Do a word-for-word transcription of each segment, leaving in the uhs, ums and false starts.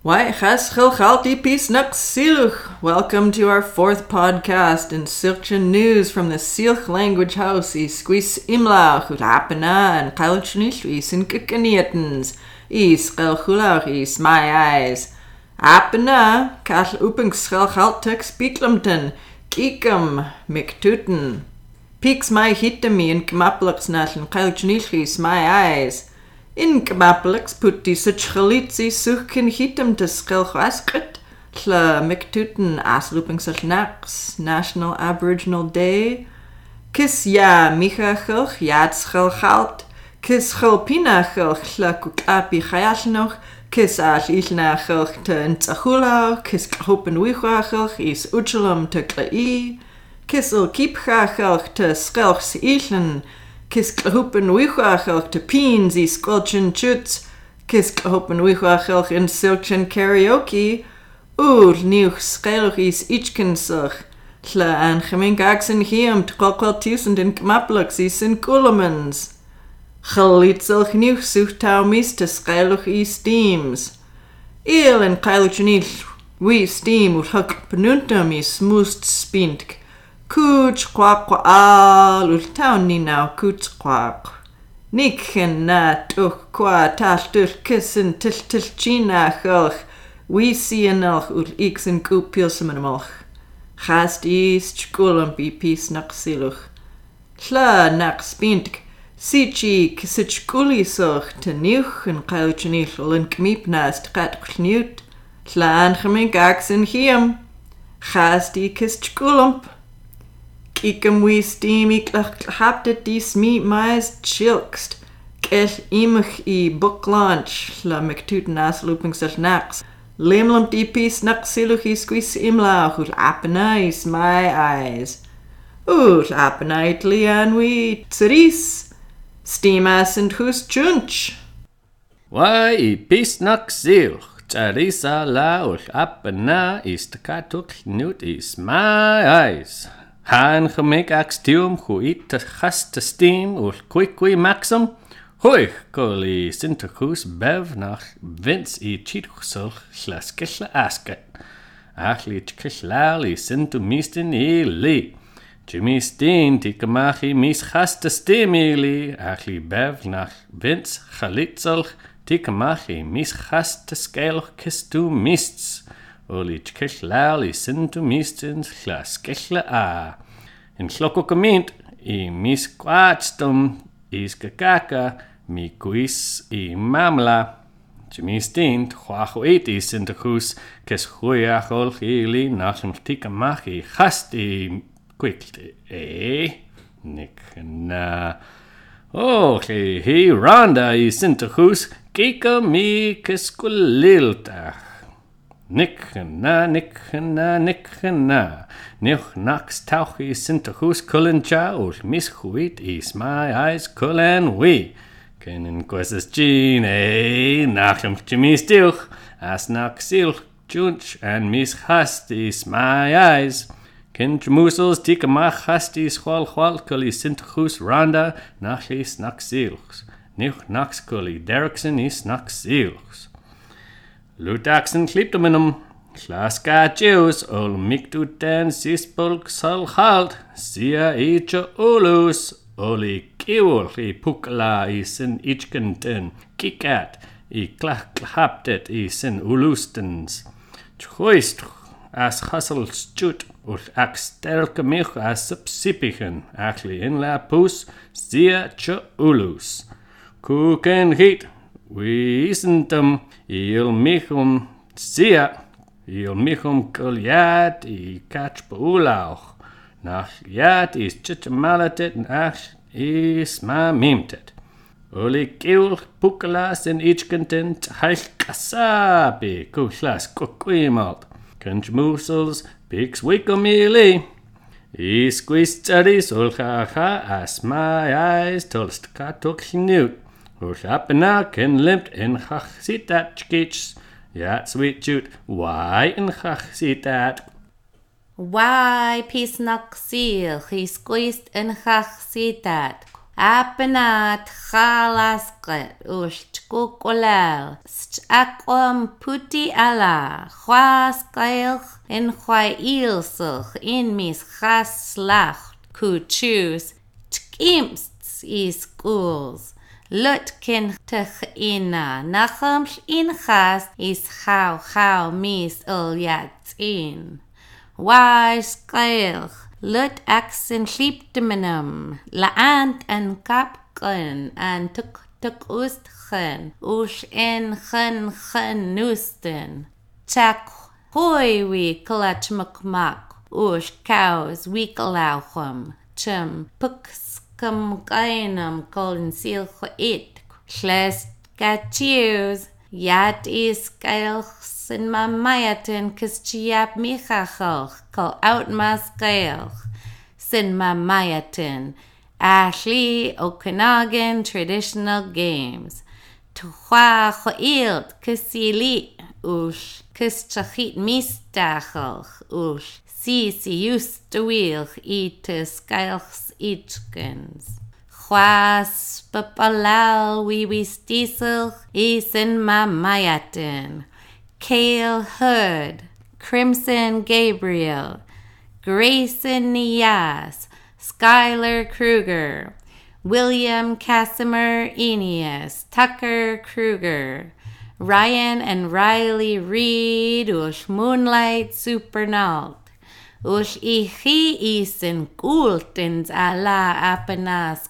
Why chas chilchalti pis siluch. Welcome to our fourth podcast in Silchen News from the Silch Language House. Is squis imlach ut apena and kalchnish is in kikanietens. Is chelchulach is my eyes. Apena kal uping schilchaltek speaklamten. Kikum miktuten. Peaks my hitami in kmaplaks nachen kalchnish is my eyes. In Kmaplix put die Sitchalitzi suchen hitem des Kelchwaskrit, Tla Miktuten Asluping Sachnaks, National Aboriginal Day, Kis ya Michachilch, Yatschelchalt, Kis Chelpinachilch, Tla Kukapi Chayashnoch, Kis Ash Ilnachilch te Ntzahulau, Kis Hopen Wichachilch is Uchelum te Klai, Kis Il Kipchachilch te Schelchs Ilchen, Kis klahupen wichachilch te peens i skulchen chuts, Kis klahupen wichachilch in silchen karaoke, Oer nieuw schelig is ichkensach, Tla an gemeenkaaks in hiem tkokwal tusend in kmaplaks is in kulemens. Gelitzelch nieuw suchtau mis te schelig is steams. Eel en kailichenil, we steam ut huk penuntum is moest spintk. Kuch kwak kwaal ul taun ni now kuch kwak. Niken na tuch kwa tal tuch kissen til til china chulch. We see enoch ul ix en koop pilsemenamolch. Gast is chkulum bi pis nak siluch. Tla nak spintk. Sichi kisich kulisoch te nieuch en kailchenil ul en kmiepnaast kat kniut. Tla angemink aksen hiem. Gast i kis chkulump. Kikem we steam ik haptet dis meat mais chilkst. Kel imach I book launch la mctuten as looping sel naks. Limlum di piece nak siluch I squeeze imla ut apena is my eyes. Ut apena it lian we tseris. Steam as and who's chunch. Why I piece nak siluch. Tsarisa la ut apena is the katuk nut is my eyes. Han gemik axtium huit te gast te steam ul quickly maxim. Hoich goli sinterhus bev nach Vince I chitchul slaskisla asket. Achli chkislali sintu mistin I li. Jimmy steen tikamachi mis gast te steam ili. Achli bev nach Vince chalitzel tikamachi mis gast te scale kistu mists. Oli chkislali sintu mistin slaskisla a. In sloko kamint I mis kwatstum is kakaka mi kuis I mamla. Jimistin huacho it is in de hus kes huiachol hili nachem tikamachi hasti quickly. Eh? Nick na. Oh, he he Rhonda is in de hus kika mi keskulilta. Nick na, nick na, nick na. Nich nax tauch is in de hus kullen cha ul mis huit is my eyes kullen we. Kenen quases gene, eh? Nachem Jimmy stilch, as nax silch, junch, and mis hast is my eyes. Ken musels tikamach hast is hwal hwal kulli sint hus Rhonda, nachlis nax silchs. Nich nax kulli Derrickson is nax silchs. Lutaxen kliptomenum, Klaska Jews, ol miktuten sispulk sal halt, sia icha ulus, oli kiul I pukla is in ichkenten, kikat, I klach klaptet is in ulustens. Choist as hassel stut, ul axtelke mich as subsipichen, achli in la pus, sia cha ulus. Kuken hit, we isentum, il michum sia, il michum kuljat I kach beulauch. Nach jat is chichmalatet nach is ma mimtet. Oli kiul pukalas in ichkentent haich kasabi kuchlas kukwimalt. Kunch musels pigs wikomili. I squeezed tzaris ulchacha as my eyes tolst katuk hnut. Ulchapena ken limpt in chach sitat chkich. Yat sweet shoot. Why in chach sitat? Why peace nak seal, he squeezed in chach sitat. Apenat chalasqet ush tkukolel. St'akwam puti ala. Chwas gailch in chwai ilsuch in mis chas slacht ku choose. Tkimsts i schools. Lutkin tach ina. Nachamsh in chas is chau chau mis ul yatzin. Wai skailch. Lut axen sheeptemenum, laant en kapken en tuk tuk ustchen, ush en gen gen nusten. Chak hoi we klach mukmak, ush cows we kalauchum, chum pukskum gainum koln silch it, schlest gachius, yat is gailch. In my mayatin kis chiap michachalch kol out mas gaelch. Sin my mayatin. Ashley Okanagan traditional games. Tuhwa choilt kisili ush kis chachit mistachalch ush. Si si justawilch itis gaelchs ichkins. Chwas papalal we we stiselch is in my mayatin. Kale Hood, Crimson Gabriel, Grayson Nias, Skylar Kruger, William Casimir Eneas, Tucker Kruger, Ryan and Riley Reed, Ush Moonlight Supernaut, Ush Ichi Isen Kultins ala Apenas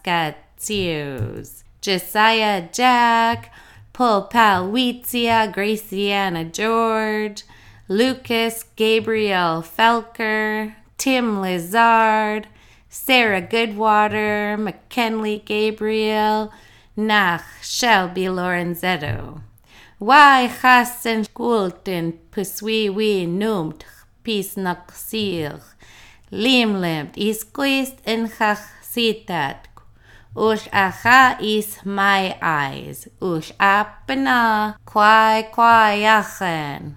Katsios, Josiah Jack, Paul Palwitzia, Graciana George, Lucas Gabriel Felker, Tim Lizard, Sarah Goodwater, McKinley Gabriel, Nach Shelby Lorenzetto. Why Chassen Kulten Puswiwi Numt Pis Naksir, Limlimt Isquist en Chach Sitat. Ush acha is my eyes. Ush apena kwai kwai achen.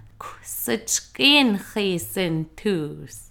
Suchkin chisen tus.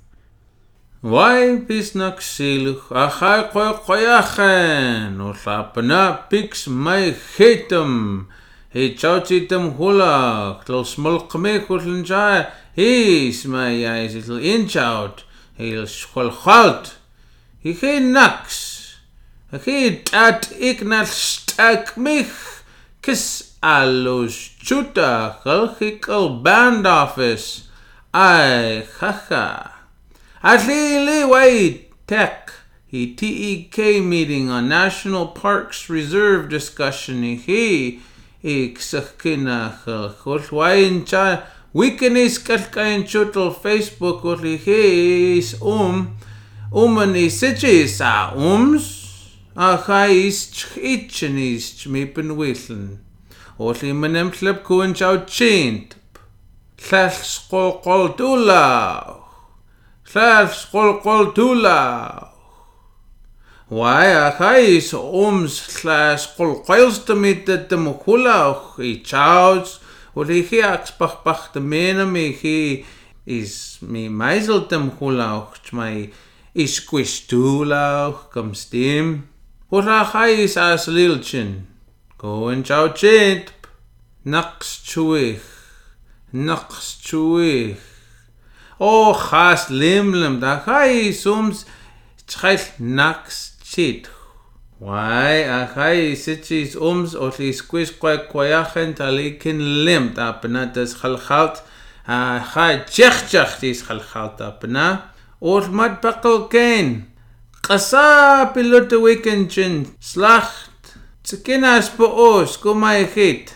Why pisnak siluch acha kwai kwai achen. Ush apena pix my hatem. He chauchitem hula. Little smulk me kutlinjai. He's my eyes. Little inch out. He'll schwalchalt. He he naks. Hit at ignat stak mich kis alus chuta halchikal band office. Ay haha. At li wait tech. He T E K meeting on National Parks Reserve discussion. He iksakina halchot wain cha weekendis kalkain chutal Facebook uli his um umani sitches a ums. Achais chitchenis chmipen whistlin. Only menem slip coon chow chint. Slash skol kol tula. Slash skol kol tula. Why achais ums slash kol coils to meet the demokula. He chows. Only he ax bach bach the mena me he is me meisel demokula. My is squish tula. Come steam. Urachais as lilchin. Go and chow chint. Naks chuich. Naks chuich. Oh, has limlim. Da chais ums chait naks chit. Why, achai sitchis ums otli squish quai quayachen talikin lim. Da penatas chalchalt. Achai chech chech tis chalchalt apena. Or mad pakal kain. Qasa pilot weekend chin slacht tskinas poos kumay hit.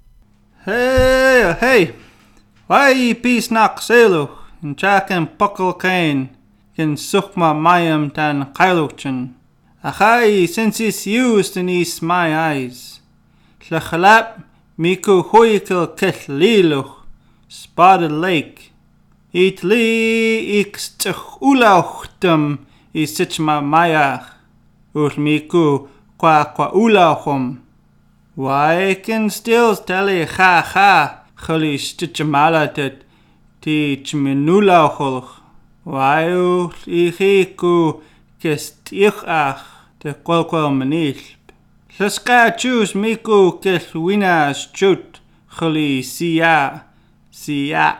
Hey, hey. Why peace nak selu in chaken puckle kain kin sukma mayam tan kailuchin. Achai since it's used in is my eyes. Tlachalap miku hoikel ket liluch spotted lake. It li ix tch ulauchtum is sich ma mayach, ur miku qua qua ulachum. Why can still tell ha ha, chali stichmalatet, teach minulachulch. Why ur ichiku kest ich ach, de qualquel manilp. Llaska chus miku kelwinas chut chuli siya siya.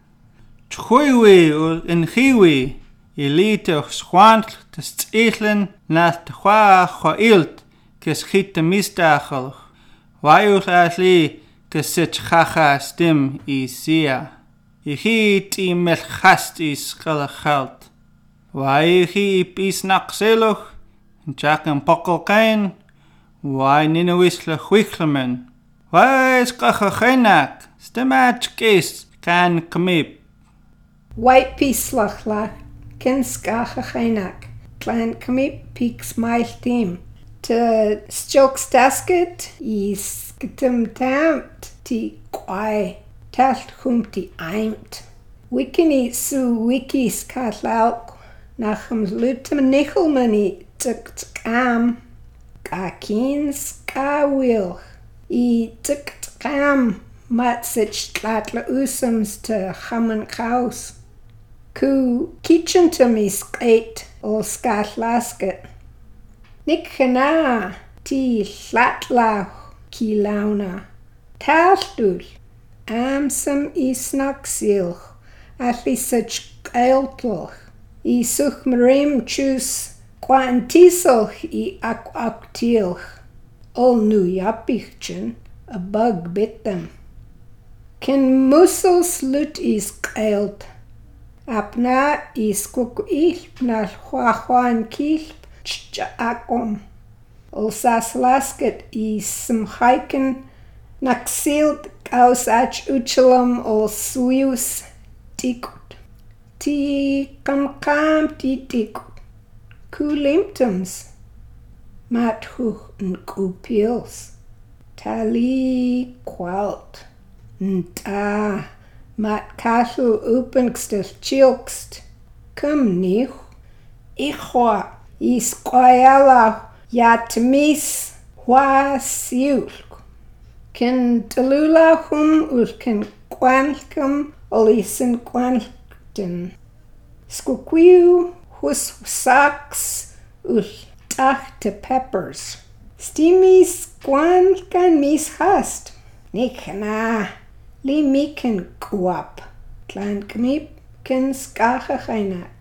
Chhuiwi ul inhiwi ilite schwantl des Ichlin nach de chwa chwailt kes chit de mistachel. Waiul asli kes sit chacha stim I siya. I hit I melchast I schalachalt. Wai hi pis naqseluch en chaken pokkel kain. Wai ninowisle chwichlemen. Wai skachachenak stemach kis kan kmip. White pislach lach ken skachachenak. Klein kmip piks mail team. Te stjokes dasket is getum tamt ti kwai. Talt humti aimt. Wikini su wikis katlauk. Nachem lutem nichelmani tuk tkam. Ka kins ka wilch. I tuk tkam mat sich tlatla usums te chaman kaus. Ku kitchentum is gait o skatlasket. Nikchana ti tlatlauch ki launa. Taltul. Amsam isnak silch. Atli sich gailtlch. I such marim chus quantiselch I ak aktilch. Ol nu japichtchen, a bug bit them. Ken musels lut is gailt. Apna is kuk ilp na chwachuan kilp ch akom. Ol sas lasket is some hiken naxilt aus ach uchelam ol suius tikut. Ti kam kam ti tikut. Kulimptums. Mat huch en kupils. Tali kwalt. Nta. Mat kashel upenstel chilkst. Kum nich. Ichwa. Is kwayala. Yatmis. Hwa siulk. Ken talula hum ul ken kwanlkum ol isen kwanlkten. Skukwiu hus saks ul tachte peppers. Stimis kwanlkan mis hast. Nikna. Li miken kuap. Klein kmip ken skachachainak.